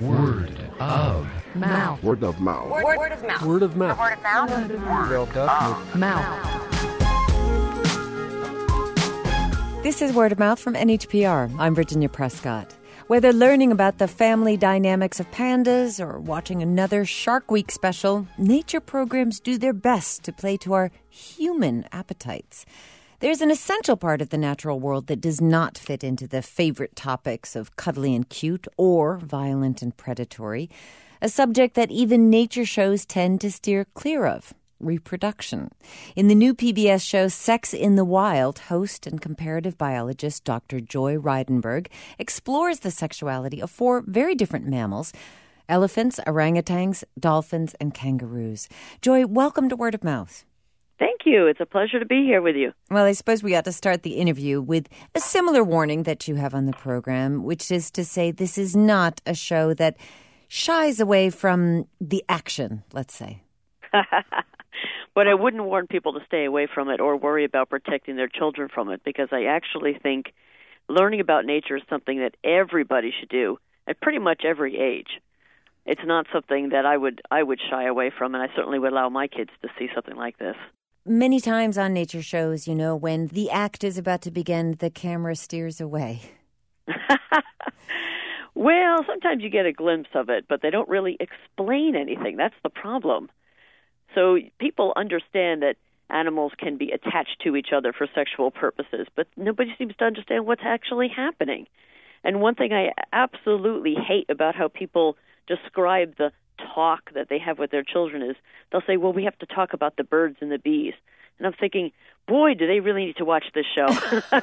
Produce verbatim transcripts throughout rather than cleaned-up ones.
Word of mouth. Word of mouth. Word, word of mouth. Word of mouth. Word of mouth. Word of mouth. Mouth. This is Word of Mouth from N H P R. I'm Virginia Prescott. Whether learning about the family dynamics of pandas or watching another Shark Week special, nature programs do their best to play to our human appetites. There's an essential part of the natural world that does not fit into the favorite topics of cuddly and cute or violent and predatory, a subject that even nature shows tend to steer clear of. Reproduction. In the new P B S show Sex in the Wild, host and comparative biologist Doctor Joy Reidenberg explores the sexuality of four very different mammals: elephants, orangutans, dolphins, and kangaroos. Joy, welcome to Word of Mouth. Thank you. It's a pleasure to be here with you. Well, I suppose we ought to start the interview with a similar warning that you have on the program, which is to say this is not a show that shies away from the action, let's say. But I wouldn't warn people to stay away from it or worry about protecting their children from it, because I actually think learning about nature is something that everybody should do at pretty much every age. It's not something that I would I would shy away from, and I certainly would allow my kids to see something like this. Many times on nature shows, you know, when the act is about to begin, the camera steers away. Well, sometimes you get a glimpse of it, but they don't really explain anything. That's the problem. So people understand that animals can be attached to each other for sexual purposes, but nobody seems to understand what's actually happening. And one thing I absolutely hate about how people describe the talk that they have with their children is they'll say, well, we have to talk about the birds and the bees. And I'm thinking, boy, do they really need to watch this show.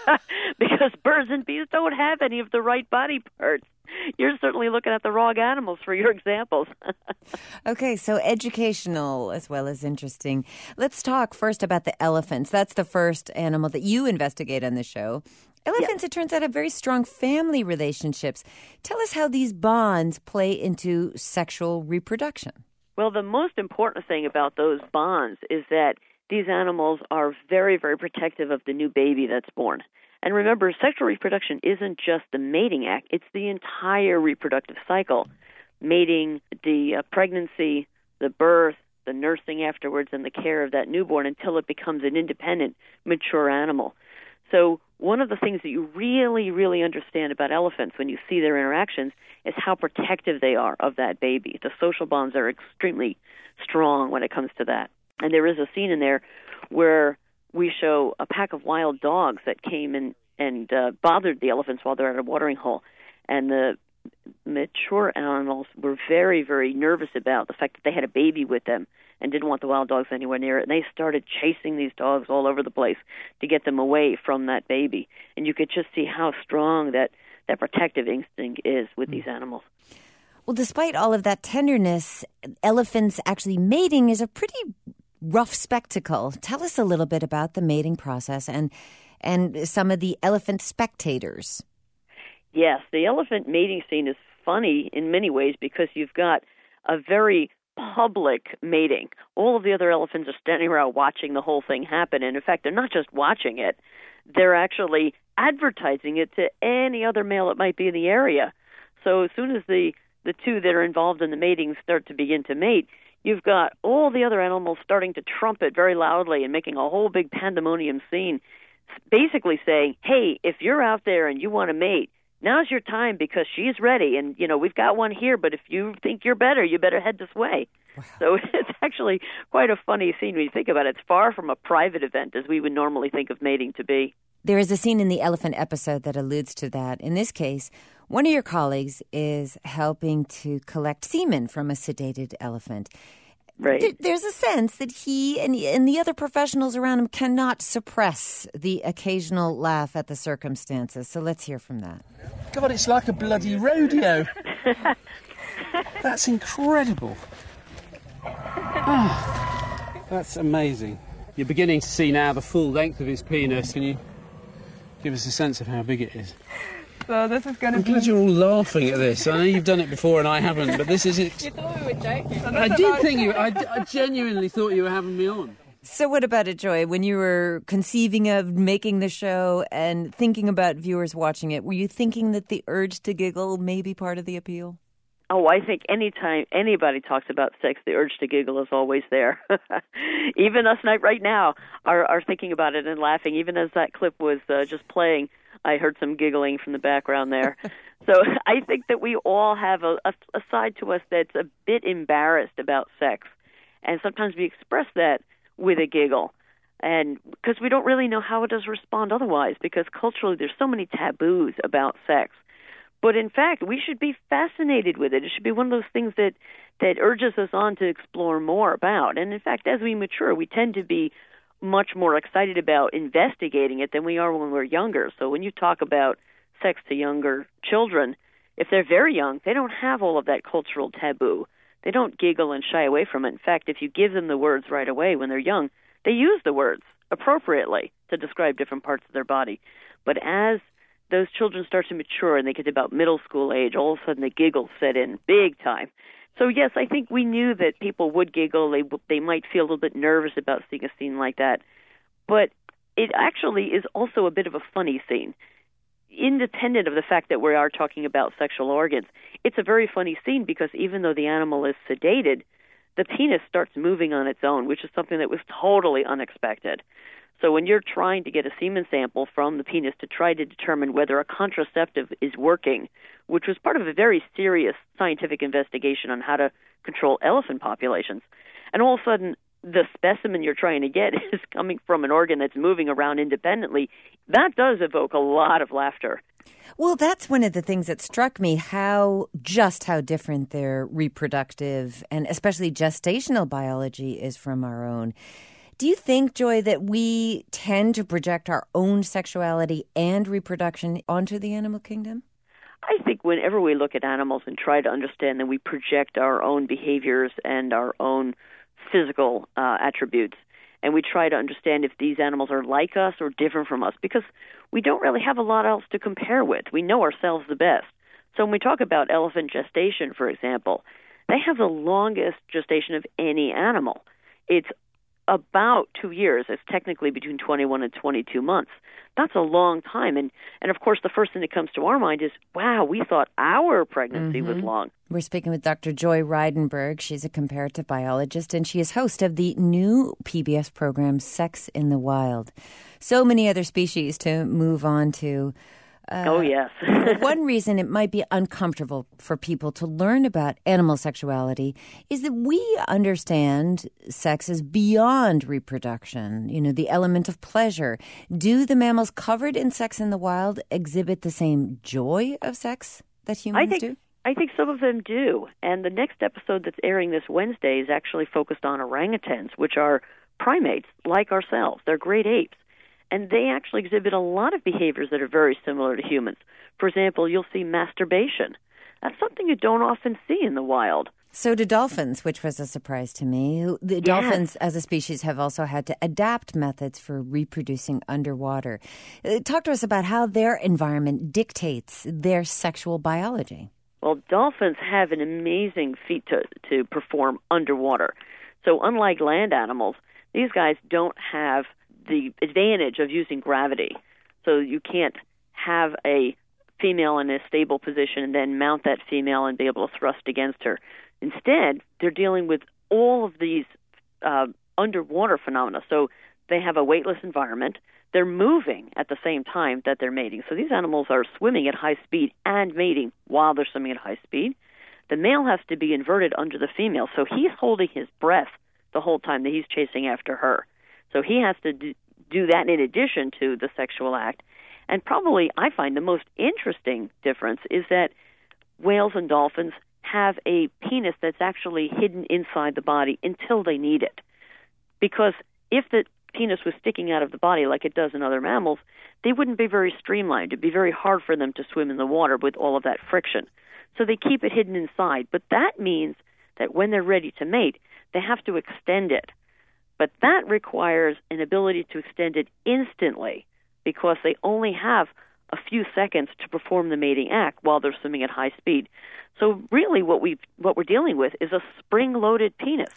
Because birds and bees don't have any of the right body parts. You're certainly looking at the wrong animals for your examples. Okay, so educational as well as interesting. Let's talk first about the elephants. That's the first animal that you investigate on the show. Elephants, yes, it turns out, have very strong family relationships. Tell us how these bonds play into sexual reproduction. Well, the most important thing about those bonds is that these animals are very, very protective of the new baby that's born. And remember, sexual reproduction isn't just the mating act. It's the entire reproductive cycle. Mating, the uh, pregnancy, the birth, the nursing afterwards, and the care of that newborn until it becomes an independent, mature animal. So one of the things that you really, really understand about elephants when you see their interactions is how protective they are of that baby. The social bonds are extremely strong when it comes to that. And there is a scene in there where we show a pack of wild dogs that came and, and uh, bothered the elephants while they're at a watering hole. And the mature animals were very, very nervous about the fact that they had a baby with them and didn't want the wild dogs anywhere near it. And they started chasing these dogs all over the place to get them away from that baby. And you could just see how strong that, that protective instinct is with these animals. Well, despite all of that tenderness, elephants actually mating is a pretty rough spectacle. Tell us a little bit about the mating process and and some of the elephant spectators. Yes, the elephant mating scene is funny in many ways because you've got a very public mating. All of the other elephants are standing around watching the whole thing happen. And in fact, they're not just watching it, they're actually advertising it to any other male that might be in the area. So as soon as the, the two that are involved in the mating start to begin to mate, you've got all the other animals starting to trumpet very loudly and making a whole big pandemonium scene, basically saying, hey, if you're out there and you want to mate, now's your time because she's ready. And, you know, we've got one here, but if you think you're better, you better head this way. Wow. So it's actually quite a funny scene when you think about it. It's far from a private event as we would normally think of mating to be. There is a scene in the elephant episode that alludes to that. In this case, one of your colleagues is helping to collect semen from a sedated elephant. Right. There's a sense that he and, and the other professionals around him cannot suppress the occasional laugh at the circumstances. So let's hear from that. God, it's like a bloody rodeo. That's incredible. Oh, that's amazing. You're beginning to see now the full length of his penis. Can you give us a sense of how big it is? So this is going to I'm be... glad you're all laughing at this. I know you've done it before and I haven't, but this is... Ex- you thought we were joking. So I did think you... I, I genuinely thought you were having me on. So what about it, Joy? When you were conceiving of making the show and thinking about viewers watching it, were you thinking that the urge to giggle may be part of the appeal? Oh, I think anytime anybody talks about sex, the urge to giggle is always there. Even us right now are, are thinking about it and laughing. Even as that clip was uh, just playing, I heard some giggling from the background there. So I think that we all have a, a, a side to us that's a bit embarrassed about sex. And sometimes we express that with a giggle. And because we don't really know how it does respond otherwise, because culturally there's so many taboos about sex. But in fact, we should be fascinated with it. It should be one of those things that, that urges us on to explore more about. And in fact, as we mature, we tend to be much more excited about investigating it than we are when we're younger. So when you talk about sex to younger children, if they're very young, they don't have all of that cultural taboo. They don't giggle and shy away from it. In fact, if you give them the words right away when they're young, they use the words appropriately to describe different parts of their body. But as those children start to mature and they get to about middle school age, all of a sudden the giggles set in big time. So yes, I think we knew that people would giggle. They they might feel a little bit nervous about seeing a scene like that. But it actually is also a bit of a funny scene. Independent of the fact that we are talking about sexual organs, it's a very funny scene because even though the animal is sedated, the penis starts moving on its own, which is something that was totally unexpected. So when you're trying to get a semen sample from the penis to try to determine whether a contraceptive is working, which was part of a very serious scientific investigation on how to control elephant populations, and all of a sudden the specimen you're trying to get is coming from an organ that's moving around independently, that does evoke a lot of laughter. Well, that's one of the things that struck me, how just how different their reproductive and especially gestational biology is from our own. Do you think, Joy, that we tend to project our own sexuality and reproduction onto the animal kingdom? I think whenever we look at animals and try to understand them, we project our own behaviors and our own physical uh, attributes. And we try to understand if these animals are like us or different from us, because we don't really have a lot else to compare with. We know ourselves the best. So when we talk about elephant gestation, for example, they have the longest gestation of any animal. It's about two years. It's technically between twenty-one and twenty-two months. That's a long time. And, and of course, the first thing that comes to our mind is, wow, we thought our pregnancy mm-hmm. was long. We're speaking with Doctor Joy Reidenberg. She's a comparative biologist, and she is host of the new P B S program, Sex in the Wild. So many other species to move on to. Uh, oh, yes. One reason it might be uncomfortable for people to learn about animal sexuality is that we understand sex is beyond reproduction, you know, the element of pleasure. Do the mammals covered in Sex in the Wild exhibit the same joy of sex that humans I think, do? I think some of them do. And the next episode that's airing this Wednesday is actually focused on orangutans, which are primates like ourselves. They're great apes. And they actually exhibit a lot of behaviors that are very similar to humans. For example, you'll see masturbation. That's something you don't often see in the wild. So do dolphins, which was a surprise to me. The yes. dolphins, as a species, have also had to adapt methods for reproducing underwater. Talk to us about how their environment dictates their sexual biology. Well, dolphins have an amazing feat to, to perform underwater. So unlike land animals, these guys don't have the advantage of using gravity. So you can't have a female in a stable position and then mount that female and be able to thrust against her. Instead, they're dealing with all of these uh, underwater phenomena. So they have a weightless environment. They're moving at the same time that they're mating. So these animals are swimming at high speed and mating while they're swimming at high speed. The male has to be inverted under the female, so he's holding his breath the whole time that he's chasing after her. So he has to do that in addition to the sexual act. And probably I find the most interesting difference is that whales and dolphins have a penis that's actually hidden inside the body until they need it. Because if the penis was sticking out of the body like it does in other mammals, they wouldn't be very streamlined. It'd be very hard for them to swim in the water with all of that friction. So they keep it hidden inside. But that means that when they're ready to mate, they have to extend it. But that requires an ability to extend it instantly because they only have a few seconds to perform the mating act while they're swimming at high speed. So really what we what we're dealing with is a spring-loaded penis.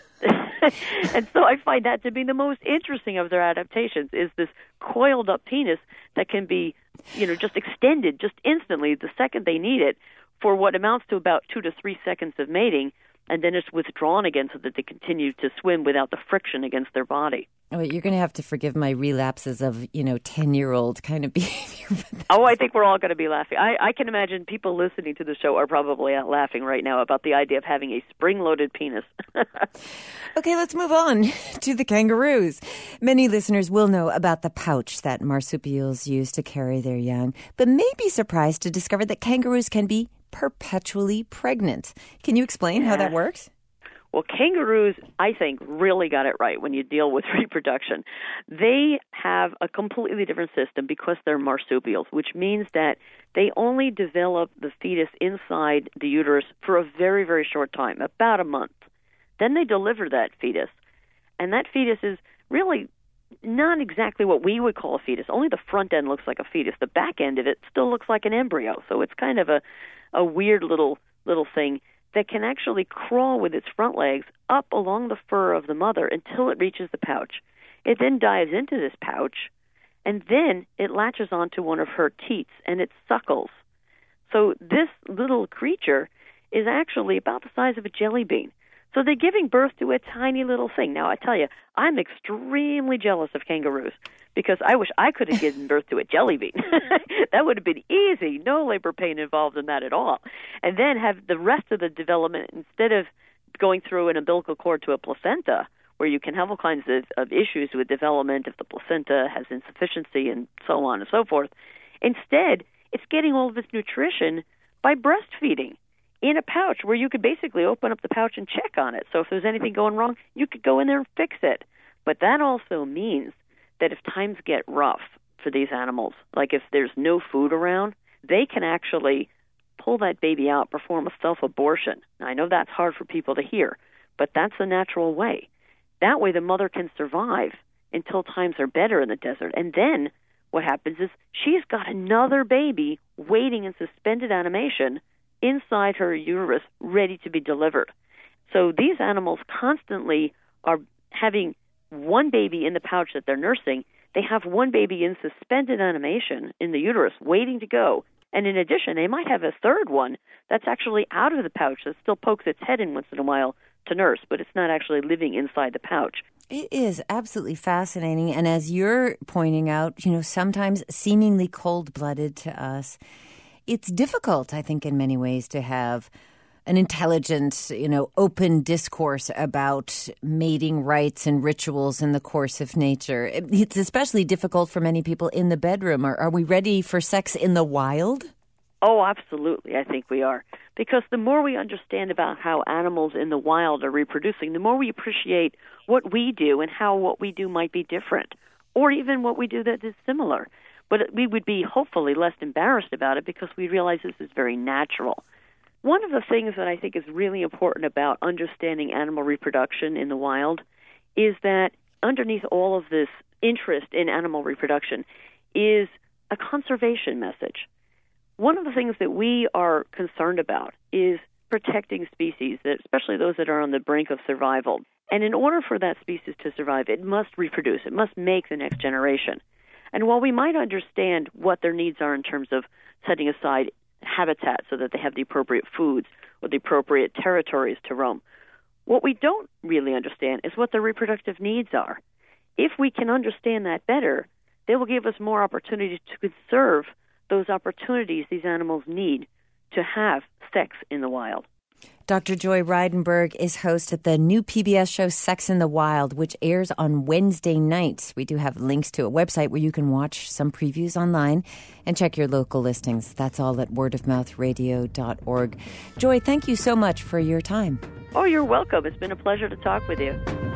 And so I find that to be the most interesting of their adaptations is this coiled-up penis that can be, you know, just extended just instantly the second they need it for what amounts to about two to three seconds of mating, and then it's withdrawn again so that they continue to swim without the friction against their body. Oh, you're going to have to forgive my relapses of, you know, ten-year-old kind of behavior. Oh, I think we're all going to be laughing. I, I can imagine people listening to the show are probably out laughing right now about the idea of having a spring-loaded penis. Okay, let's move on to the kangaroos. Many listeners will know about the pouch that marsupials use to carry their young, but may be surprised to discover that kangaroos can be perpetually pregnant. Can you explain yeah. how that works? Well, kangaroos, I think, really got it right when you deal with reproduction. They have a completely different system because they're marsupials, which means that they only develop the fetus inside the uterus for a very, very short time, about a month. Then they deliver that fetus, and that fetus is really not exactly what we would call a fetus. Only the front end looks like a fetus. The back end of it still looks like an embryo, so it's kind of a, a weird little little thing that can actually crawl with its front legs up along the fur of the mother until it reaches the pouch. It then dives into this pouch, and then it latches onto one of her teats, and it suckles. So this little creature is actually about the size of a jelly bean. So they're giving birth to a tiny little thing. Now, I tell you, I'm extremely jealous of kangaroos because I wish I could have given birth to a jelly bean. That would have been easy. No labor pain involved in that at all. And then have the rest of the development, instead of going through an umbilical cord to a placenta, where you can have all kinds of, of issues with development if the placenta has insufficiency and so on and so forth. Instead, it's getting all of its nutrition by breastfeeding in a pouch where you could basically open up the pouch and check on it. So if there's anything going wrong, you could go in there and fix it. But that also means that if times get rough for these animals, like if there's no food around, they can actually pull that baby out, perform a self-abortion. Now, I know that's hard for people to hear, but that's the natural way. That way the mother can survive until times are better in the desert. And then what happens is she's got another baby waiting in suspended animation inside her uterus, ready to be delivered. So these animals constantly are having one baby in the pouch that they're nursing. They have one baby in suspended animation in the uterus, waiting to go. And in addition, they might have a third one that's actually out of the pouch that still pokes its head in once in a while to nurse, but it's not actually living inside the pouch. It is absolutely fascinating. And as you're pointing out, you know, sometimes seemingly cold-blooded to us, it's difficult, I think, in many ways to have an intelligent, you know, open discourse about mating rites and rituals in the course of nature. It's especially difficult for many people in the bedroom. Are, are we ready for sex in the wild? Oh, absolutely. I think we are. Because the more we understand about how animals in the wild are reproducing, the more we appreciate what we do and how what we do might be different, or even what we do that is similar. But we would be hopefully less embarrassed about it because we realize this is very natural. One of the things that I think is really important about understanding animal reproduction in the wild is that underneath all of this interest in animal reproduction is a conservation message. One of the things that we are concerned about is protecting species, especially those that are on the brink of survival. And in order for that species to survive, it must reproduce. It must make the next generation. And while we might understand what their needs are in terms of setting aside habitat so that they have the appropriate foods or the appropriate territories to roam, what we don't really understand is what their reproductive needs are. If we can understand that better, they will give us more opportunity to conserve those opportunities these animals need to have sex in the wild. Doctor Joy Reidenberg is host of the new P B S show Sex in the Wild, which airs on Wednesday nights. We do have links to a website where you can watch some previews online and check your local listings. That's all at word of mouth radio dot org. Joy, thank you so much for your time. Oh, you're welcome. It's been a pleasure to talk with you.